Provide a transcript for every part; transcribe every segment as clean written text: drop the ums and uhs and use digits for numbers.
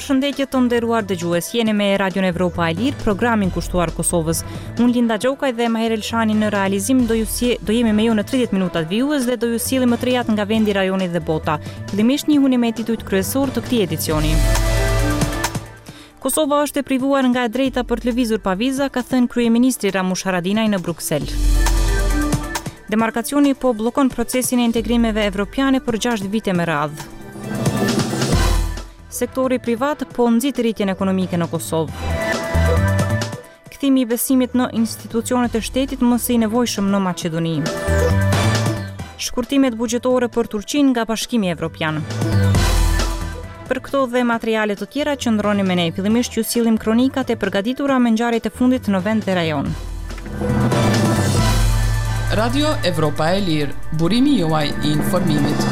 Përshëndetje të nderuar dëgjues, jeni me Radion Evropa e Lirë, programin kushtuar Kosovës. Unë Linda Gjokaj dhe Maher Elshani në realizim do jemi me ju në 30 minutat vijues dhe do ju sjellim më të rejat nga vendi, rajoni dhe bota. Fillimisht njihuni me titujt kryesor të këtij edicioni. Kosova është e privuar nga e drejta për të lëvizur pa viza, ka thënë kryeministri Ramush Haradinaj në Bruksel. Demarkacioni po bllokon procesin e integrimeve evropiane për 6 vite me radhë. Sektori privat po nxit rritjen ekonomike në Kosovë. Kthimi i besimit në institucionet e shtetit mësë i nevojshëm në Maqedoni. Shkurtimet buxhetore për Turqinë nga Bashkimi Evropian. Për këto dhe materiale të tjera qëndroni me ne. Fillimisht ju sillim kronikat e përgatitura me ngjarjet e fundit në vend dhe rajon. Radio Evropa e Lirë, burimi juaj i informimit.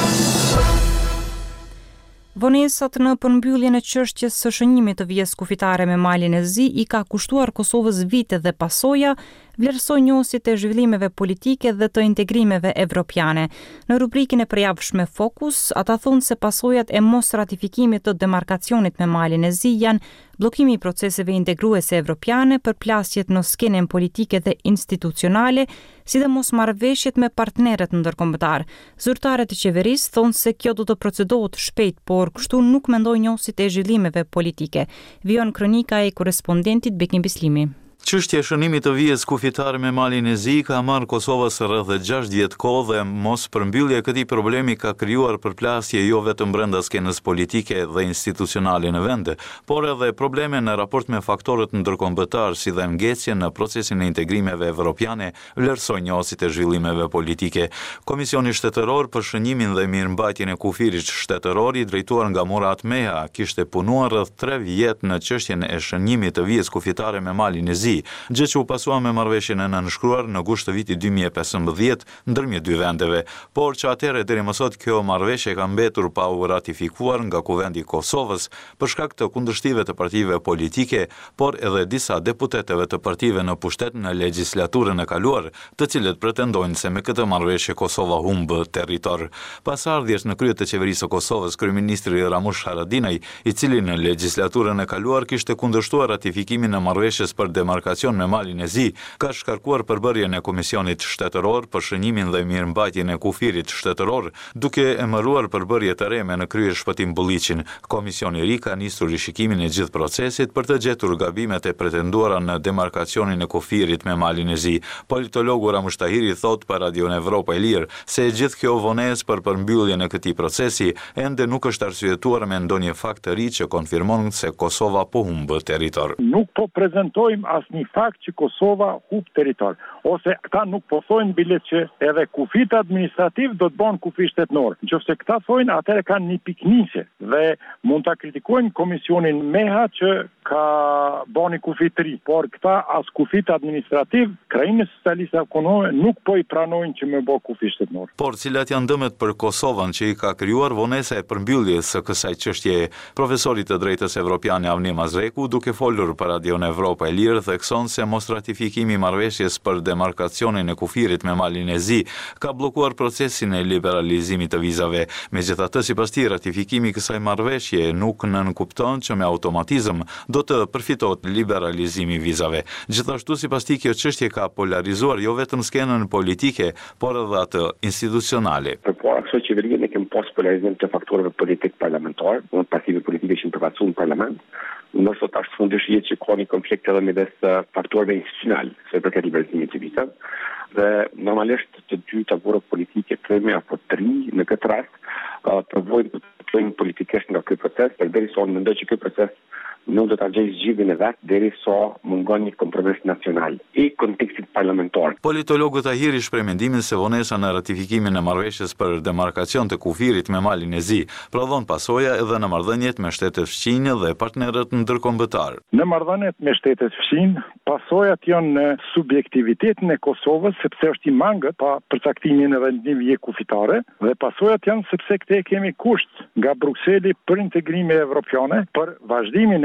Vonesat në përmbylljen e çështjes së shënjimit të vijës kufitare me malin e Zi i ka kushtuar Kosovës vite dhe pasoja, vlerësoi njohësit e zhvillimeve politike dhe të integrimeve evropiane. Në rubrikën e përjavshme Fokus, ata thonë se pasojat e mos ratifikimit të demarkacionit me malin e Zi janë bllokimi i proceseve integruese evropiane, përplasjet në skenën politike dhe institucionale, sidomos marrëveshjet me partnerët ndërkombëtar. Zyrtarët e qeverisë thonë se kjo do të procedohet shpejt, por kështu nuk mendojnë njohësit e zhvillimeve politike. Vijon kronika e korrespondentit Bekim Bislimi. Çështja e shënimit të vijës kufitare me malin e Zi ka marrë Kosovës rreth 60 kohë dhe mos përmbyllja e këtij problemi ka krijuar përplasje jo vetëm brenda skenës politike dhe institucionale në vend, por edhe probleme në raport me faktorët ndërkombëtar, si dhe ngecje në procesin e integrimeve evropiane, vlerësoi njohësit e zhvillimeve politike. Komisioni shtetëror për shënimin dhe mirëmbajtjen e kufirit shtetëror i drejtuar nga Murat Meha kishte punuar rreth 3 vjet në çështjen e shënimit të vijës kufitare me malin e Zi, gjë që u pasua me marrëveshjen e nënshkruar në gusht të vitit 2015 ndërmjet dy vendeve, por që atëherë deri më sot kjo marrëveshje ka mbetur pa u ratifikuar nga Kuvendi i Kosovës për shkak të kundërshtive të partive politike, por edhe disa deputetëve të partive në pushtet në legjislaturën e kaluar, të cilët pretendojnë se me këtë marrëveshje Kosova humb territor. Pas ardhjes në krye të qeverisë së Kosovës, kryeministri Ramush Haradinaj, i cili në legjislaturën e kaluar kishte kundërshtuar ratifikimin e marrëveshjes për demarkacion me malin e Zi, ka shkarkuar përbërjen e Komisionit Shtetëror për shënimin dhe mirëmbajtjen e kufirit shtetëror, duke emëruar përbërje të re me në krye Shpëtim Bulliqin. Komisioni i ri ka nisur rishikimin e gjithë procesit për të gjetur gabimet e pretenduara në demarkacionin e kufirit me malin e Zi. Politologu Ramush Tahiri thot për Radion Evropa e Lirë se gjithë kjo vonesë për përmbylljen e këtij procesi ende nuk është arsyetuar me ndonjë fakt të ri që konfirmon se Kosova po humb territor. Nuk po prezantojmë asnjë fakt që Kosova humb territor, ose këta nuk po thojnë bilet që edhe kufit administrativ do të bëhen kufi shtetënor. Nëse këta thojnë, atëherë kanë një piknisje dhe mund ta kritikojnë komisionin Meha që ka bënë kufi të ri, por këta as kufit administrativ, krajinë socialiste autonome nuk po i pranojnë që më bë kufi shtetënor. Por cilat janë dëmet për Kosovën që i ka krijuar vonesa e përmbylljes së kësaj çështjeje? Profesori të drejtës evropiane Avni Mazreku, duke folur për Radion Evropa e Lirë, thekson se mos ratifikimi i marrëveshjes për demarkacionin e kufirit me malin e Zi ka bllokuar procesin e liberalizimit të vizave. Megjithatë, sipas tij, ratifikimi i kësaj marrëveshje nuk nënkupton që me automatizëm do të përfitohet liberalizimi i vizave. Gjithashtu, sipas tij, kjo çështje ka polarizuar jo vetëm skenën politike, por edhe atë institucionale. Përpara kësaj qeverie ne kemi pas polarizim të faktorëve politik parlamentar, në partive politike që përfaqësuar në parlament. Nërso tash fundisht jetë që ka një konflikt edhe midis faktorëve institucional, se i përket liberalizimit të vizave. Dhe normalisht të dy tavorët politike, tremi apo tri në këtë rast, provojnë të bëjnë politikisht nga ky proces, derisa unë mendoj që ky proces nuk do ta gjejë zgjidhjen e vet derisa mungon një kompromis nacional i kontekstit parlamentar. Politologu Tahiri shpreh mendimin se vonesa në ratifikimin e marrëveshjes për demarkacion të kufirit me malin e Zi prodhon pasoja edhe në marrëdhëniet me shtetet fqinjë dhe partnerët ndërkombëtar. Në marrëdhëniet me shtetet fqinjë, pasojat janë në subjektivitetin e Kosovës, sepse është i mangët pa përcaktimin e vendimeve kufitare, dhe pasojat janë sepse këte kemi kusht nga Brukseli për integrimin evropiane, për vazhdimin e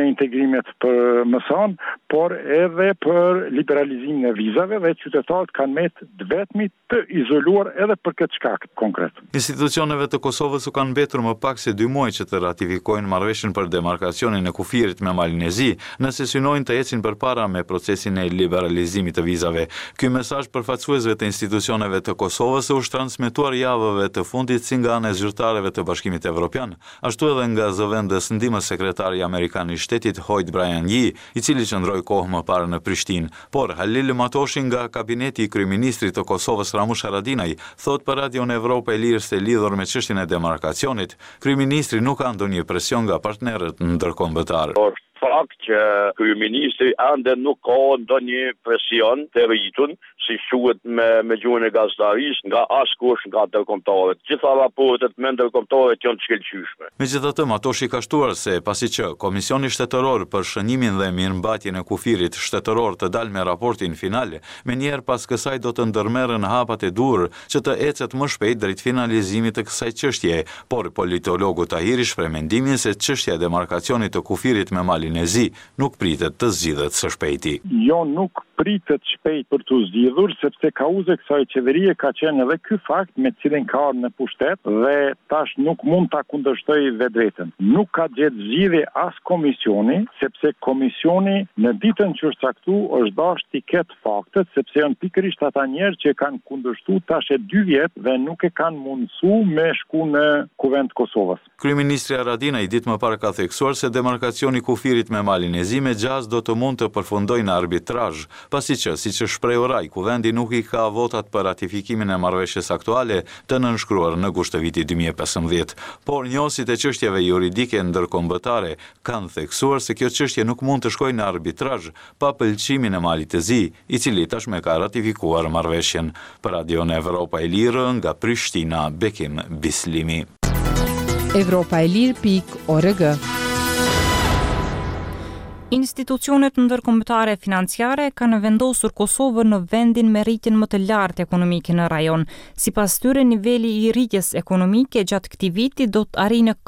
e integrimit për mëson, por edhe për liberalizimin e vizave dhe qytetarët kanë të vetmi të izoluar edhe për këtë shkak konkret. Institucioneve të Kosovës u kanë mbetur më pak se 2 muaj që të ratifikojnë marrëveshjen për demarkacionin e kufirit me Malinezi, nëse synojnë të ecin përpara me procesin e liberalizimit të vizave. Ky mesazh përfaqësuesve të institucioneve të Kosovës u transmetuar javëve të fundit si nga ana e zyrtarëve të Bashkimit Evropian, ashtu edhe nga zëvendës ndihmës sekretari amerikan i shtetit Hoyt Brian Yee, i cili qëndroi kohë më parë në Prishtinë. Por Halil Matoshi nga kabineti i kryeministrit të Kosovës Ramush Haradinaj thot për Radion Evropa e Lirë se lidhur me çështjen e demarkacionit, kryeministri nuk ka ndonjë presion nga partnerët ndërkombëtar. Fakt që kryeministri ende nuk ka ndonjë presion të rritun, si thuhet me gjuhën e gazetarisë, nga askush nga ndërkombëtarët. Gjitha raportet me ndërkombëtarët janë të shkëlqyeshme. Megjithatë, Matoshi ka shtuar se pasi që Komisioni Shtetëror për shënimin dhe mirëmbajtjen e kufirit shtetëror të dalë me raportin final, menjëherë pas kësaj do të ndërmerren hapat e dur që të ecet më shpejt drejt finalizimit të kësaj çështje, por politologu Tahiri shpreh mendimin se çështja e demarkacionit të kufirit me Malinezi nuk pritet të zgjidhet së shpejti. Jo, nuk pritet shpejt për të zgjidhur, sepse kauza e kësaj qeverie ka qenë edhe ky fakt me cilin ka ardhur në pushtet dhe tash nuk mund ta kundërshtoj vetveten. Nuk ka gjetë zgjidhje as komisioni, sepse komisioni në ditën që është caktuar është dashur të ketë faktet, sepse janë pikërisht ata njerëz që kanë kundërshtuar tash e 2 vjet dhe nuk e kanë mundësuar me shku në Kuvend Kosovës. Kryeministri Haradinaj ditë më parë ka theksuar se demarkacioni kufirit me Malinezi me gjaz do të mund të përfundojë në arbitrazh, pasi që, siç e shpreu Raj, kuvendi nuk i ka votat për ratifikimin e marrëveshjes aktuale të nënshkruar në gusht të vitit 2015. Por njohësit e çështjeve juridike ndërkombëtare kanë theksuar se kjo çështje nuk mund të shkojë në arbitrazh pa pëlqimin e Malit të Zi, i cili tashmë ka ratifikuar marrëveshjen. Për Radion Evropa e Lirë nga Prishtina, Bekim Bislimi. Evropaelir.org. Institucionet ndërkombëtare financiare kanë vendosur Kosovën në vendin me rritjen më të lartë ekonomike në rajon. Sipas tyre, niveli i rritjes ekonomike gjatë këtij viti do të arrijë në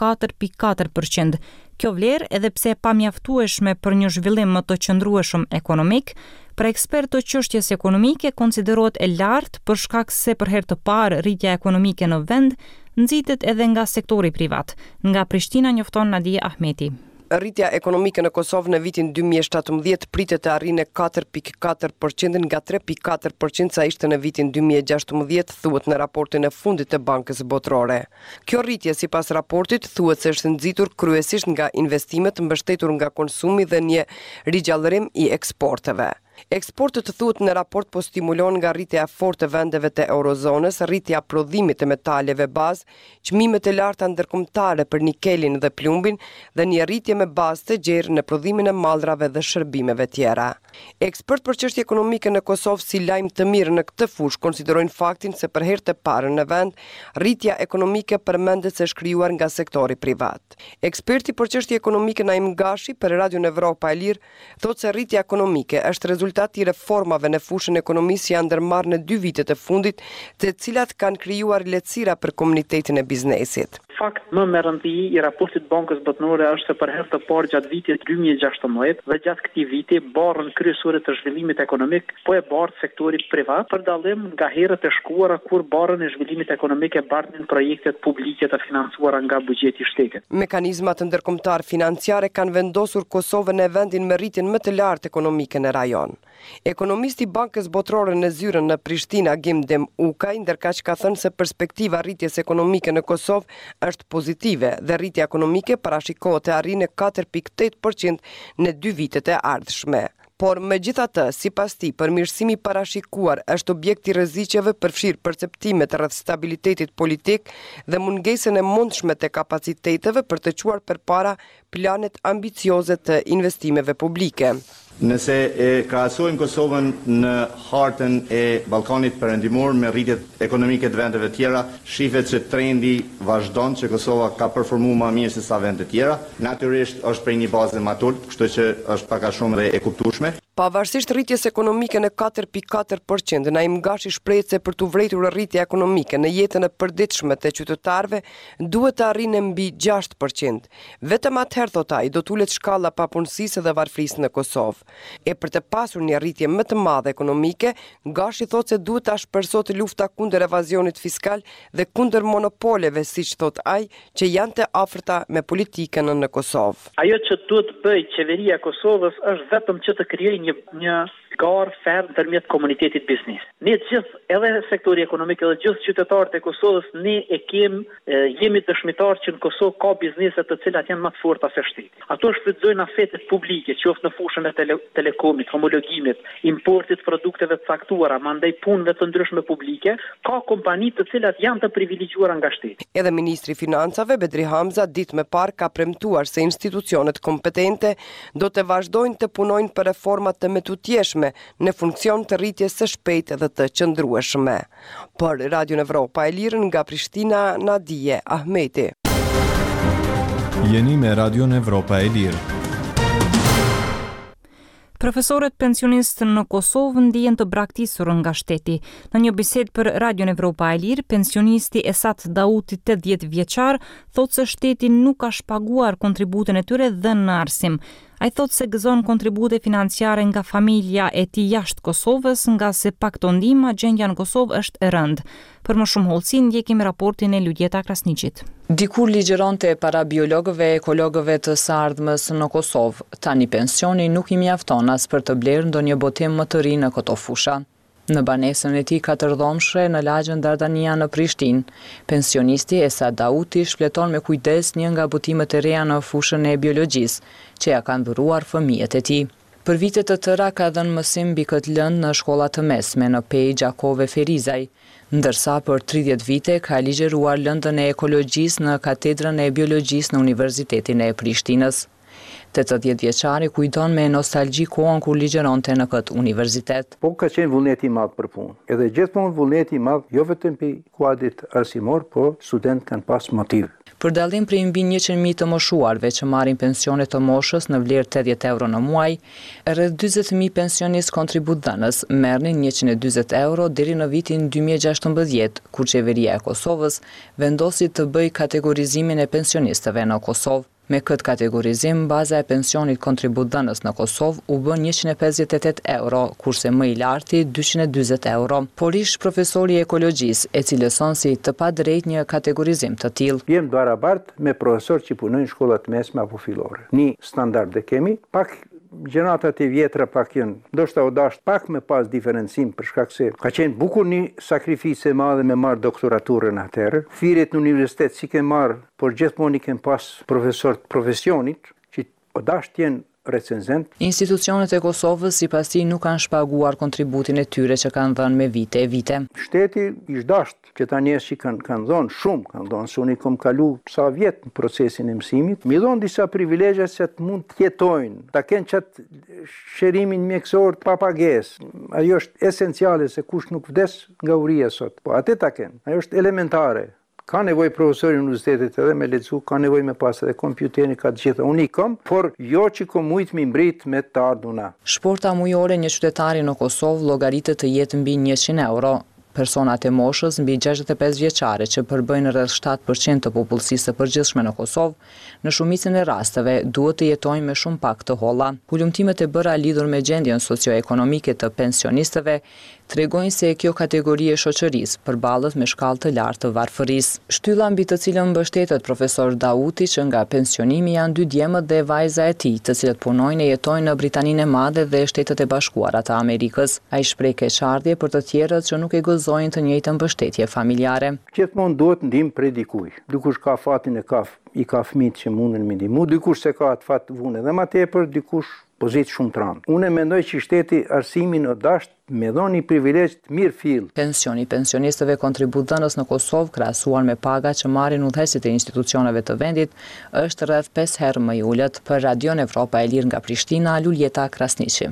4.4%. Kjo vlerë, edhe pse e pamjaftueshme për një zhvillim më të qëndrueshëm ekonomik, për ekspert të çështjes ekonomike konsiderohet e lartë për shkak se për herë të parë rritja ekonomike në vend nxitet edhe nga sektori privat. Nga Prishtina njofton Nadia Ahmeti. Rritja ekonomike në Kosovë në vitin 2017 pritet të arrijë 4.4% nga 3.4% sa ishte në vitin 2016, thuhet në raportin e fundit të Bankës Botërore. Kjo rritje, sipas raportit, thuhet se është nxitur kryesisht nga investimet mbështetur nga konsumi dhe një rigjallërim i eksporteve. Eksportet, thuhet në raport, po stimulon nga rritja e fortë e vendeve të eurozonës, rritja prodhimit të metaleve bazë, çmimet e larta ndërkombëtare për nikelin dhe plumbin dhe një rritje me bazë të gjerë në prodhimin e mallrave dhe shërbimeve tjera. Ekspert për çështje ekonomike në Kosovë si lajm të mirë në këtë fushë konsiderojnë faktin se për herë të parë në vend rritja ekonomike përmendet se është krijuar nga sektori privat. Eksperti për çështje ekonomike Naim Gashi për Radion Evropa e Lirë thotë se rritja ekonomike është rezultati i reformave në fushën ekonomisë janë ndërmarrë në 2 vitet e fundit, të cilat kanë krijuar lehtësira për komunitetin e biznesit. Fakt më me rëndësi i raportit Bankës Botërore është se për herë të parë gjatë vitit 2016 dhe gjatë këtij viti barrën kryesore të zhvillimit ekonomik po e bartë sektori privat, për dallim nga herët e shkuara kur barrën e zhvillimit ekonomik e bartnin projektet publike të financuara nga buxheti i shtetit. Mekanizmat ndërkombëtar financiare kanë vendosur Kosovën në vendin me rritjen më të lartë ekonomike në rajon. Ekonomisti i Bankës Botërore në zyrën në Prishtina, Gimdem Ukaj, ndërkaq ka thënë se perspektiva rritjes ekonomike në Kosovë është pozitive dhe rritja ekonomike parashikohet të arrijë në 4.8% në 2 vitet e ardhshme. Por megjithatë, sipas tij, përmirësimi parashikuar është objekt i rreziqeve përfshir perceptimet rreth stabilitetit politik dhe mungesën e mundshme të kapaciteteve për të çuar përpara planet ambicioze të investimeve publike. Nëse e krahasojmë Kosovën në hartën e Ballkanit Perëndimor me rritjet ekonomike të vendeve tjera, shihet se trendi vazhdon që Kosova ka performuar më mirë se sa vende të tjera. Natyrisht është prej një baze më të ulët, kështu që është pak a shumë dhe e kuptueshme. Pavarësisht rritjes ekonomike në 4.4%, Naim Gashi shprehet se për të vërtetur rritja ekonomike në jetën e përditshme të qytetarëve duhet të arrijë mbi 6%. Vetëm atëherë, thot ai, do të ulet shkalla papunësisë dhe varfërisë në Kosovë. E për të pasur një rritje më të madhe ekonomike, Gashi thot se duhet ta shpersohet lufta kundër evazionit fiskal dhe kundër monopoleve, siç thot ai, që janë të afërta me politikën në Kosovë. Ajo që duhet bëj qeveria e Kosovës është vetëm që të krijojë një garë ferm ndërmjet komunitetit biznes. Ne gjithë, edhe sektori ekonomik, edhe gjithë qytetarët e Kosovës, ne jemi dëshmitar që në Kosovë ka biznese të cilat janë më të forta se shteti. Ato shfrytëzojnë afetet publike, qoftë në fushën e telekomit, homologimit, importit produkteve të caktuara, mandej punëve të ndryshme publike, ka kompani të cilat janë të privilegjuara nga shteti. Edhe ministri i Financave Bedri Hamza ditë më parë ka premtuar se institucionet kompetente do të vazhdojnë të punojnë për reforma të metutjeshme në funksion të rritjes së shpejtë dhe të qëndrueshme. Për Radio Evropa e Lirë nga Prishtina, Nadije Ahmeti. Jeni me Radio Evropa e Lirë. Profesorët pensionistë në Kosovë ndihen të braktisur nga shteti. Në një bisedë për Radio Evropa e Lirë, pensionisti Esat Dauti, 80 vjeçar, thotë se shteti nuk ka shpaguar kontributin e tyre dhe në arsim. Ai thotë se gëzon kontribute financiare nga familja e tij jashtë Kosovës, nga se pa këto ndihma gjendja në Kosovë është e rëndë. Për më shumë hollësi ndjekim raportin e Ludieta Krasniqit. Dikur ligjeronte para biologëve e ekologëve të së ardhmës në Kosovë, tani pensioni nuk i mjafton as për të blerë ndonjë botim më të ri në këto fusha. Në banesën e tij katërdhomshre në lagjen Dardania në Prishtinë, pensionisti Esad Dauti shfleton me kujdes një nga botimet e reja në fushën e biologjisë, që ja kanë dhuruar fëmijët e tij. Për vite të tëra ka dhënë mësim mbi këtë lëndë në shkollat të mesme në Pej Gjakove Ferizaj, ndërsa për 30 vite ka ligjeruar lëndën e ekologjisë në katedrën e biologjisë në Universitetin e Prishtinës. 80 vjeçari kujton me nostalgji kohën kur ligjeronte në këtë universitet. Po ka qenë vullneti i madh për punë. Edhe gjithmonë vullneti i madh jo vetëm për kuadrit arsimor, por student kanë pas motiv. Për dallim prej mbi 100.000 të moshuarve që marrin pensione të moshës në vlerë 80 euro në muaj, rreth 40.000 pensionistë kontributdhënës merrnin 140 euro deri në vitin 2016, kur qeveria e Kosovës vendosi të bëjë kategorizimin e pensionistëve në Kosovë. Me këtë kategorizim, baza e pensionit kontributdhënës në Kosovë u bën 158 euro, kurse më i larti 240 euro. Por ish profesori i ekologjisë e cilëson si të padrejtë një kategorizim të tillë. Jem barabart me profesor që punojnë në shkollat mesme apo fillore. Një standard dhe kemi, pak gjenatat e vjetra pak janë, ndoshta u dash pak me pas diferencim për shkak se ka qenë bukur një sakrificë e madhe me marr doktoraturën atëherë. Thirrjet në universitet si ke marr, por gjithmonë i kem pas profesor të profesionit që u dash të jenë recenzent. Institucionet e Kosovës sipas tij nuk kanë shpaguar kontributin e tyre që kanë dhënë me vite e vite. Shteti i dasht që ta njerëz që kanë dhënë shumë, kanë dhënë se unë kam kalu sa vjet në procesin e mësimit, mi dhon disa privilegje që të mund të jetojnë, ta kenë çat shërimin mjekësor pa pagesë. Ajo është esenciale se kush nuk vdes nga uria sot. Po atë ta kenë. Ajo është elementare. Ka nevojë profesori i universitetit edhe me lexu, ka nevojë me pas edhe kompjuterin, ka të gjitha. Unë i kam, por jo që kom mujt mi mbrit me të ardhuna. Shporta mujore një qytetari në Kosovë llogaritet të jetë mbi 100 euro. Personat e moshës mbi 65 vjeçare që përbëjnë rreth 7% të popullsisë së përgjithshme në Kosovë, në shumicën e rasteve duhet të jetojnë me shumë pak të holla. Ulëmtimet e bëra lidhur me gjendjen socio-ekonomike të pensionistëve tregojnë se kjo kategori e shoqërisë përballet me shkallë të lartë të varfërisë. Shtylla mbi të cilën mbështetet profesor Dauti që nga pensionimi janë 2 djemët dhe vajza e tij, të cilët punojnë e jetojnë në Britaninë e Madhe dhe Shtetet e Bashkuara të Amerikës. Ai shpreh keqardhje për të tjerët që nuk e gëzojnë të njëjtën mbështetje familjare. Gjithmonë duhet ndihmë prej dikujt. Dikush ka fatin e i ka fëmijët që mundin me ndihmu, dikush se ka atë fat vunë edhe më tepër, dikush pozitë shumë të rëndë. Unë mendoj që shteti arsimin o dasht me dhoni privilegj të mirë fill. Pensioni pensionistëve kontributdhënës në Kosovë, krahasuar me paga që marrin udhëheqësit e institucioneve të vendit, është rreth 5 herë më i ulët. Për Radio Evropa e Lirë nga Prishtina, Lulieta Krasniqi.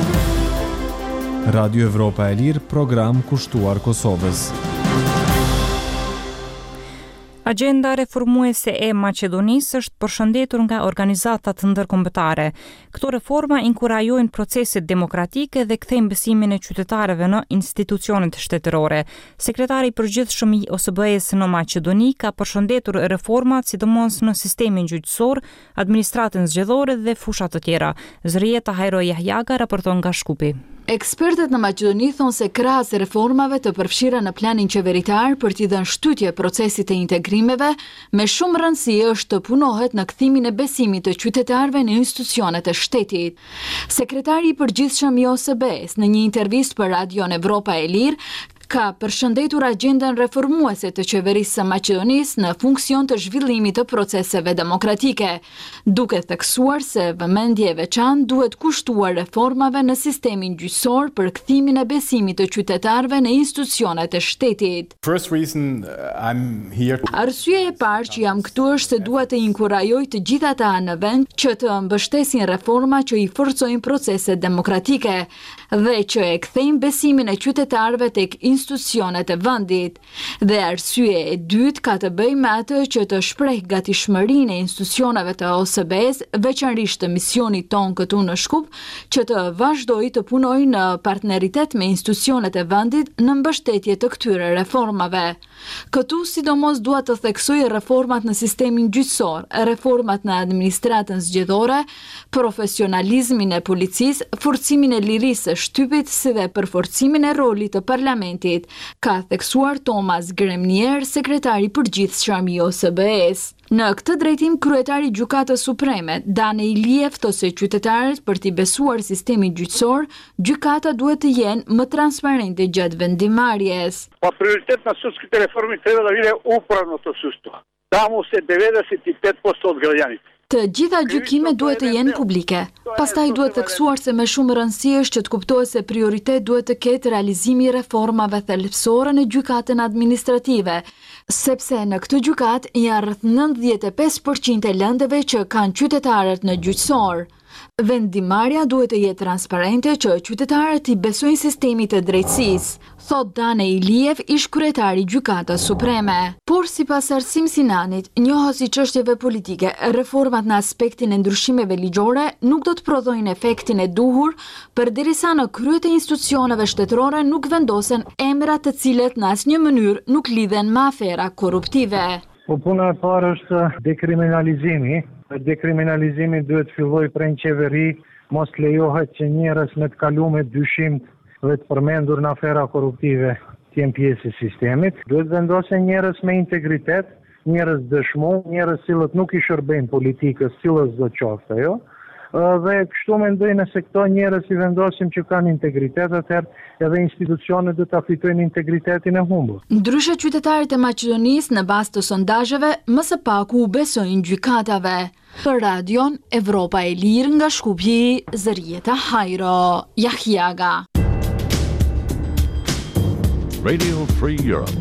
Radio Evropa e Lirë, program kushtuar Kosovës. Agenda reformuese e Maqedonisë është përshëndetur nga organizatat ndërkombëtare. Këto reforma inkurajojnë proceset demokratike dhe kthejnë besimin e qytetarëve në institucionet shtetërore. Sekretari i përgjithshëm i OSBE-s në Maqedoni ka përshëndetur reformat sidomos në sistemin gjyqësor, administratën zgjedhore dhe fusha të tjera. Zrieta Hajro Jahjaga raporton nga Shkupi. Ekspertët në Maqedoni thonë se krahas reformave të përfshira në planin qeveritar për t'i dhënë shtytje procesit të integrimeve, me shumë rëndësi është të punohet në kthimin e besimit të qytetarëve në institucionet e shtetit. Sekretari i përgjithshëm i OSBE-s në një intervistë për Radion Evropa e Lirë ka përshëndetur agendën reformuese të qeverisë së Maqedonisë në funksion të zhvillimit të proceseve demokratike, duke theksuar se vëmendje e veçantë duhet kushtuar reformave në sistemin gjyqësor për kthimin e besimit të qytetarëve në institucionet e shtetit. Arsyeja e parë që jam këtu është se dua të inkurajoj të gjitha ata në vend që të mbështesin reforma që i forcojnë proceset demokratike dhe që e kthejnë besimin e qytetarëve tek institucionet e vendit. Dhe arsye e dytë ka të bëjë me atë që të shpreh gatishmërinë e institucioneve të OSBE-s, veçanërisht të misionit ton këtu në Shkup, që të vazhdojë të punojë në partneritet me institucionet e vendit në mbështetje të këtyre reformave. Këtu sidomos dua të theksoj reformat në sistemin gjyqësor, reformat në administratën zgjedhore, profesionalizmin e policisë, forcimin e lirisë së shtypit si dhe përforcimin e rolit të parlamentit, ka theksuar Thomas Gremnier, sekretari përgjithshëm i OSBE-s. Në këtë drejtim, kryetari i Gjykatës Supreme, Dane Iliev, thotë se qytetarët për t'i besuar sistemin gjyqësor, gjykata duhet të jenë më transparente gjatë vendimarrjes. Pa prioritet na сud këtë reformi treba да биде управното судство. Таму се 95% от граѓаните. Të gjitha gjykimet duhet të jenë publike. Pastaj duhet theksuar se me shumë rëndësi është që të kuptohet se prioritet duhet të ketë realizimi i reformave thelbësore në gjykatën administrative, sepse në këtë gjykatë janë rreth 95% e lëndëve që kanë qytetarët në gjyqësor. Vendimarrja duhet të jetë transparente që qytetarët i besojnë sistemit të drejtësisë, thot Dane Iliev, ish kryetari i Gjykatës Supreme. Por sipas Arsim Sinanit, njohës i çështjeve politike, reformat në aspektin e ndryshimeve ligjore nuk do të prodhojnë efektin e duhur, përderisa në kryet e institucioneve shtetërore nuk vendosen emra të cilët në asnjë mënyrë nuk lidhen me afera korruptive. Po puna e parë është dekriminalizimi. Dekriminalizimi duhet të fillojë prej qeveri, mos lejohet që njerëz me të kaluar dyshim dhe të përmendur në afera korruptive të jenë pjesë e sistemit. Duhet vendosen njerëz me integritet, njerëz dëshmor, njerëz cilët nuk i shërbejnë politikës, cilës do qoftë ajo. Dhe kështu mendoj nëse këto njerëz i vendosim që kanë integritet, atëherë edhe institucionet do ta fitojnë integritetin e humbur. Ndryshe qytetarët e Maqedonisë në bazë të sondazheve më së paku u besojnë gjykatave. Për Radion Evropa e Lirë nga Shkupi, Zërieta Hajro Jahjaga. Radio Free Europe.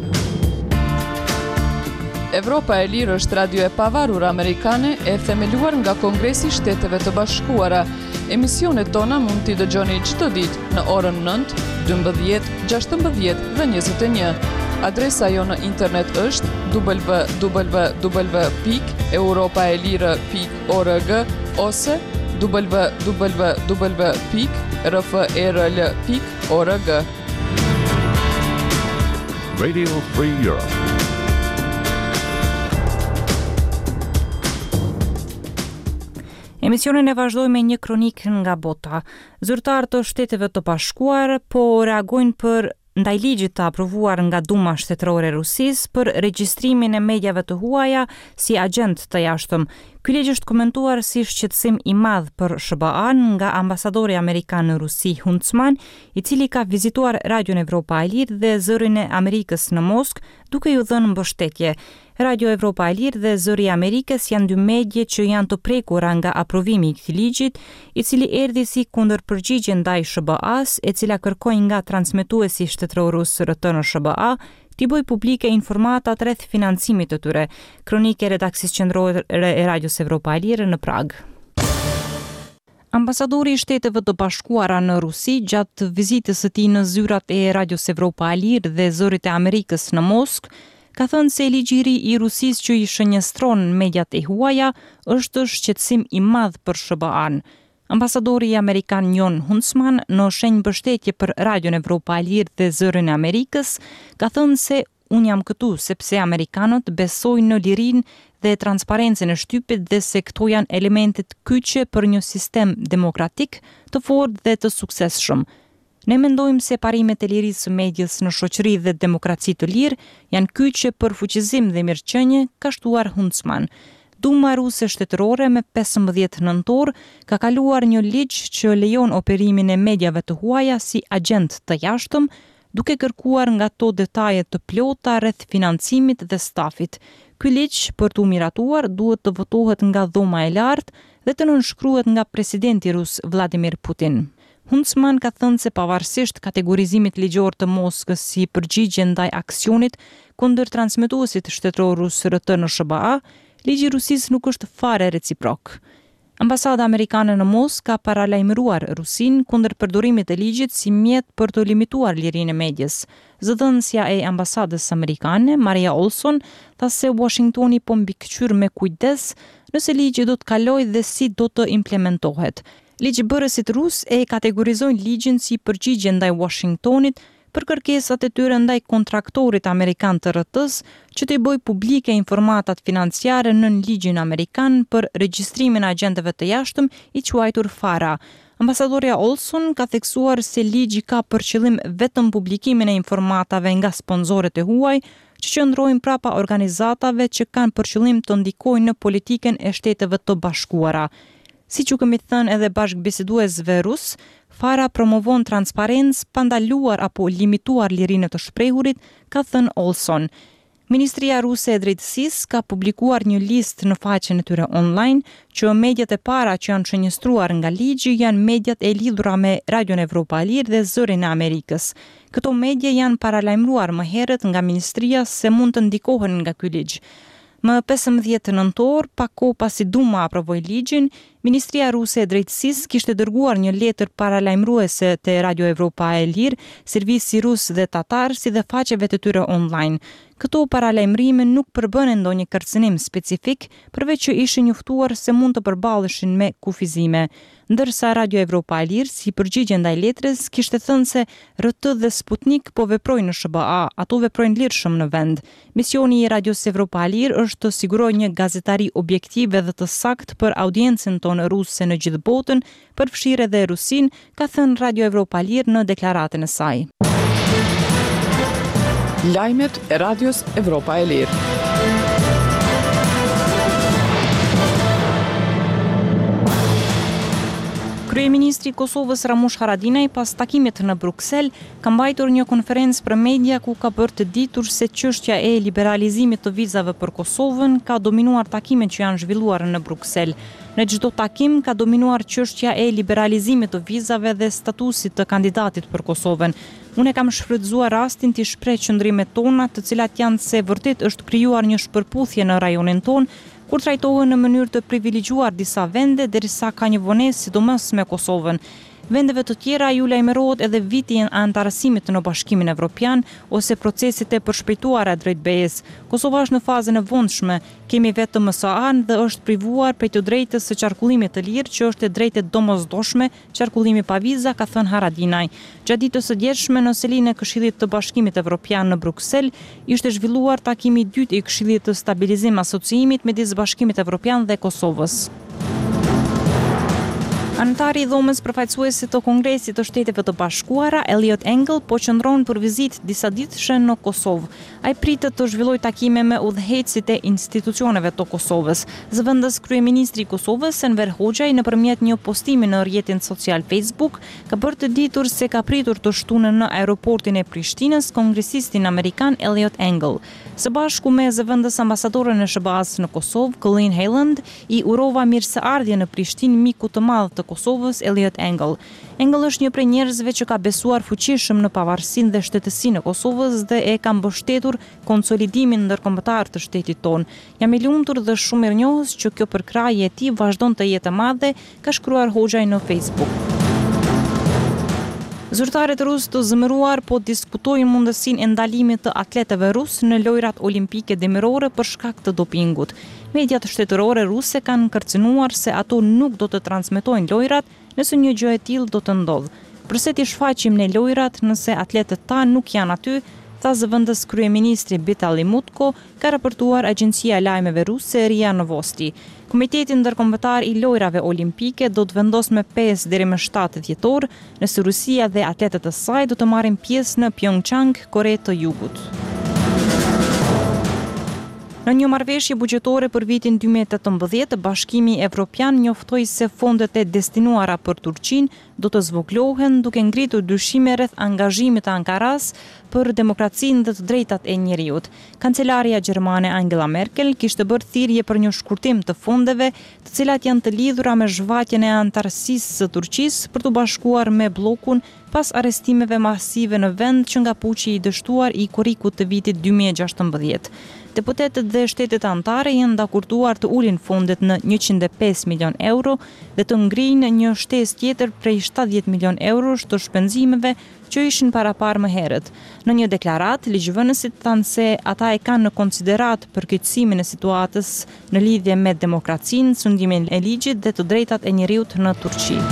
Evropa e Lirë është radio e pavarur amerikane e themeluar nga Kongresi i Shteteve të Bashkuara. Emisionet tona mund t'i dëgjoni çdo ditë në orën 9, 12, 16 dhe 21. Adresa jo në internet është www.europaelire.org ose www.rfrl.org. Radio Free Europe. Emisionin e vazhdojmë me një kronik nga bota. Zyrtarët të Shteteve të Bashkuara po reagojnë për ndaj ligjit të aprovuar nga Duma Shtetërore e Rusisë për regjistrimin e mediave të huaja si agent të jashtëm. Ky ligj është komentuar si shqetësim i madh për SBA-n nga ambasadori amerikan në Rusi Huntsman, i cili ka vizituar Radion Evropa e Lirë dhe Zërin e Amerikës në Moskë, duke ju dhënë mbështetje. Radio Evropa e Lirë dhe Zëri i Amerikës janë dy medje që janë të prekura nga aprovimi i këtij ligjit, i cili erdhi si kundërpërgjigje ndaj SBA-s, e cila kërkoi nga transmetuesi shtetëror rus RT në SBA t'i bëj publike informatat rreth financimit të tyre. Kronike redaksis qendrore e Radios Evropa e Lirë në Prag. Ambasadori i Shteteve të Bashkuara në Rusi gjatë vizitës së tij në zyrat e Radios Evropa e Lirë dhe Zërit e Amerikës në Moskë ka thënë se ligji i ri i Rusisë që i shënjestron mediat e huaja është shqetësim i madh për SBA-n. Ambasadori amerikan Jon Huntsman në shenjë mbështetje për Radion Evropa e Lirë dhe Zërin e Amerikës ka thënë se unë jam këtu sepse amerikanët besojnë në lirinë dhe transparencën e shtypit dhe se këto janë elementet kyçe për një sistem demokratik të fortë dhe të suksesshëm. Ne mendojmë se parimet e lirisë së medias në shoqëri dhe demokraci të lirë janë kyçe për fuqizim dhe mirëqenie, ka shtuar Huntsman. Duma ruse shtetërore me 15 nëntor ka kaluar një ligj që lejon operimin e mediave të huaja si agent të jashtëm, duke kërkuar nga to detaje të plota rreth financimit dhe stafit. Ky ligj, për t'u miratuar, duhet të votohet nga Dhoma e Lartë dhe të nënshkruhet nga presidenti rus Vladimir Putin. Huntsman ka thënë se pavarësisht kategorizimit ligjor të Moskës si përgjigje ndaj aksionit kundër transmetuesit shtetëror rus RT në SBA, ligji i Rusisë nuk është fare reciprok. Ambasada amerikane në Moskë ka paralajmëruar Rusinë kundër përdorimit të ligjit si mjet për të limituar lirinë e medias. Zëdhënësja e ambasadës amerikane, Maria Olson, tha se Washingtoni po mbikëqyr me kujdes nëse ligji do të kalojë dhe si do të implementohet. Ligjbërësit rus e kategorizojnë ligjin si përgjigje ndaj Washingtonit për kërkesat e tyre ndaj kontraktorit amerikan të RT-s që të bëjë publike informatat financiare nën ligjin amerikan për regjistrimin e agentëve të jashtëm i quajtur FARA. Ambasadorja Olson ka theksuar se ligji ka për qëllim vetëm publikimin e informatave nga sponsorët e huaj që qëndrojnë prapa organizatave që kanë për qëllim të ndikojnë në politikën e Shteteve të Bashkuara. Si që kemi thënë edhe bashkëbiseduesve rus, FARA promovon transparencë, pandaluar apo limituar lirinë të shprehurit, ka thënë Olson. Ministria Ruse e Drejtësisë ka publikuar një listë në faqen e tyre online që mediat e para që janë shënjestruar nga ligji janë mediat e lidhura me Radion Evropa e Lirë dhe Zërin e Amerikës. Këto media janë paralajmëruar më herët nga ministria se mund të ndikohen nga ky ligj. Më 15 nëntor, pak kohë pasi Duma aprovoi ligjin, Ministria Ruse e Drejtësisë kishte dërguar një letër paralajmëruese te Radio Evropa e Lirë, servisi rus dhe tatar si dhe faqeve të tyre online. Këto paralajmërime nuk përbënin ndonjë kërcënim specifik, përveç që ishin njoftuar se mund të përballeshin me kufizime. Ndërsa Radio Evropa e Lirë, si përgjigje ndaj letrës, kishte thënë se RT dhe Sputnik po veprojnë në SBA, ato veprojnë lirshëm në vend. Misioni i Radios Evropa e Lirë është të sigurojë një gazetari objektive dhe të saktë për audiencën tonë ruse në gjithë botën, përfshirë edhe Rusinë, ka thënë Radio Evropa e Lirë në deklaratën e saj. Lajmet e Radios Evropa e Lirë. Kryeministri i Kosovës Ramush Haradinaj pas takimit në Bruksel ka mbajtur një konferencë për media ku ka bërë të ditur se çështja e liberalizimit të vizave për Kosovën ka dominuar takimet që janë zhvilluar në Bruksel. Në çdo takim ka dominuar çështja e liberalizimit të vizave dhe statusit të kandidatit për Kosovën. Unë kam shfrytzuar rastin të shpreh qëndrimet tona, të cilat janë se vërtet është krijuar një shpërputhje në rajonin ton, kur trajtohen në mënyrë të privilegjuar disa vende derisa ka një vonesë sidomos me Kosovën. Vendeve të tjera ju lajmërohet edhe viti i antarësimit në Bashkimin Evropian ose procesit e përshpejtuara drejt BE-s. Kosova është në fazën e vonshme, kemi vetëm MSA-n dhe është privuar prej të drejtës së qarkullimit të lirë që është e drejtë domosdoshme, qarkullimi pa viza, ka thënë Haradinaj. Gjatë ditës së djeshme në selinë e Këshillit të Bashkimit Evropian në Bruksel, ishte zhvilluar takimi i dytë i Këshillit të Stabilizim Asociimit midis Bashkimit Evropian dhe Kosovës. Anëtari i dhomës përfaqësuese të Kongresit të Shteteve të Bashkuara, Eliot Engel, po qëndron për vizitë disa ditëshe në Kosovë. Ai pritet të zhvillojë takime me udhëheqësit e institucioneve të Kosovës. Zëvendës kryeministri i Kosovës, Enver Hoxha, nëpërmjet një postimi në rrjetin social Facebook, ka bërë të ditur se ka pritur të shtunën në aeroportin e Prishtinës kongresistin amerikan Eliot Engel. Së bashku me zëvendës ambasadorën e SBA-s në Kosovë, Colleen Hayland, i urova mirëseardhje në Prishtinë miku të madh të Kosovës, Eliot Engel. Engel është një prej njerëzve që ka besuar fuqishëm në pavarësinë dhe shtetësinë e Kosovës dhe e ka mbështetur konsolidimin ndërkombëtar të shtetit tonë. Jam i lumtur dhe shumë mirënjohës që kjo përkrahje e tij vazhdon të jetë e madhe, ka shkruar Hoxha në Facebook. Zyrtarët rusë të zëmëruar po diskutojnë mundësinë e ndalimit të atletëve rusë në lojrat olimpike dimërore për shkak të dopingut. Mediat shtetërore ruse kanë kërcënuar se ato nuk do të transmetojnë lojrat nëse një gjë e tillë do të ndodhë. Përse t'i shfaqim ne lojrat nëse atletët ta nuk janë aty, tha zëvendës kryeministri Vitali Mutko, ka raportuar agjencia e lajmeve ruse RIA Novosti. Komiteti ndërkombëtar i lojrave olimpike do të vendos me 5 deri më 7 dhjetor, nëse Rusia dhe atletët e saj do të marrin pjesë në Pyeongchang, Kore të Jugut. Në një marrëveshje buxhetore për vitin 2018, Bashkimi Evropian njoftoi se fondet e destinuara për Turqinë do të zvoglohen, duke ngritur dyshime rreth angazhimit të Ankaras për demokracinë dhe të drejtat e njeriut. Kancelaria gjermane Angela Merkel kishte bërë thirrje për një shkurtim të fondeve, të cilat janë të lidhura me zhvatjen e antarësisë së Turqisë për të bashkuar me bllokun pas arrestimeve masive në vend që nga puçi i dështuar i Kurikut të vitit 2016. Deputetët dhe shtetet anëtare janë dakordtuar të ulin fondet në 105 milion euro dhe të ngrijnë një shtesë tjetër prej 70 milion eurosh të shpenzimeve që ishin paraparë më herët. Në një deklaratë, ligjvënësit thanë se ata e kanë në konsiderat përkeqësimin e situatës në lidhje me demokracinë, sundimin e ligjit dhe të drejtat e njeriut në Turqi.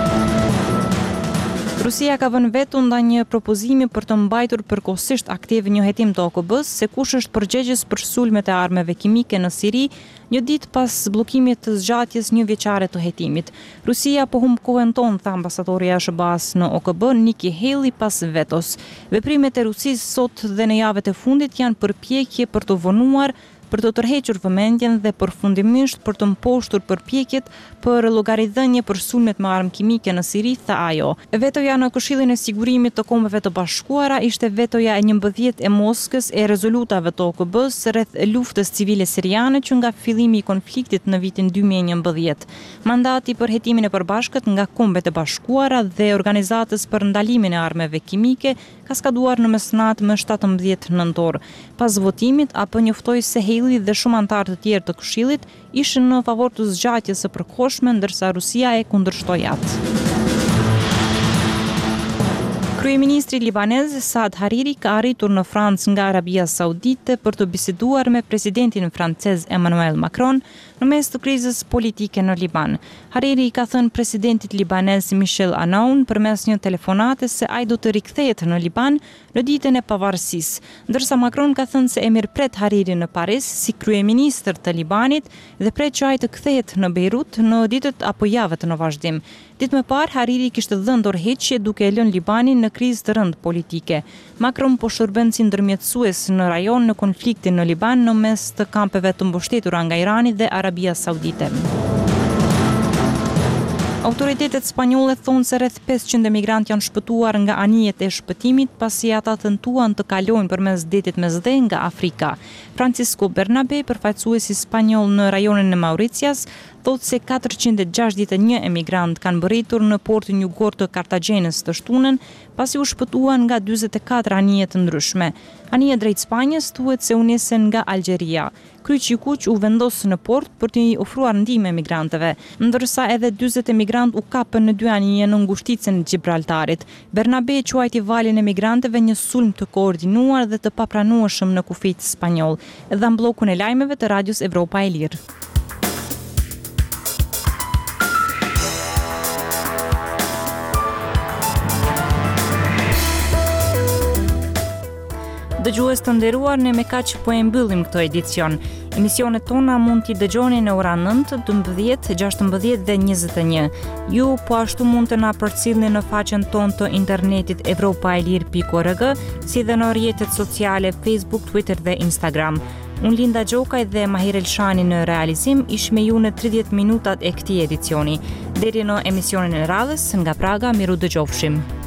Rusia ka vënë veto ndaj një propozimi për të mbajtur përkohësisht aktiv një hetim të OKB-s se kush është përgjegjës për sulmet e armëve kimike në Siri, një ditë pas bllokimit të zgjatjes një vjeçare të hetimit. Rusia po humb kohën tonë, tha ambasadori i SBA-s në OKB, Nikki Haley pas vetos. Veprimet e Rusisë sot dhe në javët e fundit janë përpjekje për të vonuar, për të tërhequr vëmendjen dhe përfundimisht për të mposhtur përpjekjet për llogaridhënie për sulmet me armë kimike në Siri, tha ajo. Vetoja në Këshillin e Sigurimit të Kombeve të Bashkuara ishte vetoja e 11 e Moskës e rezolutave të OKB-s rreth luftës civile siriane që nga fillimi i konfliktit në vitin 2011. Mandati për hetimin e përbashkët nga Kombet e Bashkuara dhe Organizatës për ndalimin e armëve kimike ka skaduar në mesnatë më 17 nëntor. Pas votimit, AP njoftoi se Haley dhe shumë anëtarë të tjerë të Këshillit ishin në favor të zgjatjes së përkohshme, ndërsa Rusia e kundërshtoi atë. Kryeministri libanez Saad Hariri ka arritur në Francë nga Arabia Saudite për të biseduar me presidentin francez Emmanuel Macron në mes të krizës politike në Liban. Hariri ka thënë presidentit libanez Michel Aoun përmes një telefonate se ai do të rikthehet në Liban në ditën e pavarësisë, ndërsa Macron ka thënë se e mirëpret Hariri në Paris si kryeministër të Libanit dhe pret që ai të kthehet në Beirut në ditët apo javët në vazhdim. Ditë më parë, Hariri kishte dhënë dorëheqje duke e lënë Libanin në krizë të rëndë politike. Macron po shërben si ndërmjetësues në rajon në konfliktin në Liban në mes të kampeve të mbështetura nga Irani dhe Arabia Saudite. Autoritetet spanjolle thonë se rreth 500 emigrantë janë shpëtuar nga anijet e shpëtimit pasi ata tentuan të kalojnë përmes detit Mesdhe nga Afrika. Francisco Bernabé, përfaqësuesi spanjoll në rajonin e Mauricias, thotë se 461 emigrant kanë bërritur në portin jugor të Kartagjenës të shtunën, pasi u shpëtuan nga 44 anije të ndryshme. Anija drejt Spanjës thuhet se u nisen nga Algjeria. Kryqi i Kuq u vendos në port për t'i ofruar ndihmë emigrantëve, ndërsa edhe 40 emigrant u kapën në 2 anije në ngushticën e Gibraltarit. Bernabé quajti valin e emigrantëve një sulm të koordinuar dhe të papranueshëm në kufit spanjoll. Dhe në bllokun e lajmeve të Radios Evropa e Lirë. Dëgjues të nderuar, ne me kaq po e mbyllim këtë edicion. Emisionet tona mund t'i dëgjoni në ora 9, 12, 16 dhe 21. Ju po ashtu mund të na përcjellni në faqen tonë të internetit evropaelir.org, si dhe në rrjetet sociale Facebook, Twitter dhe Instagram. Unë Linda Gjokaj dhe Mahir Elshani në realizim ish me ju në 30 minutat e këtij edicioni. Deri në emisionin e radhës, nga Praga, miru dëgjofshim.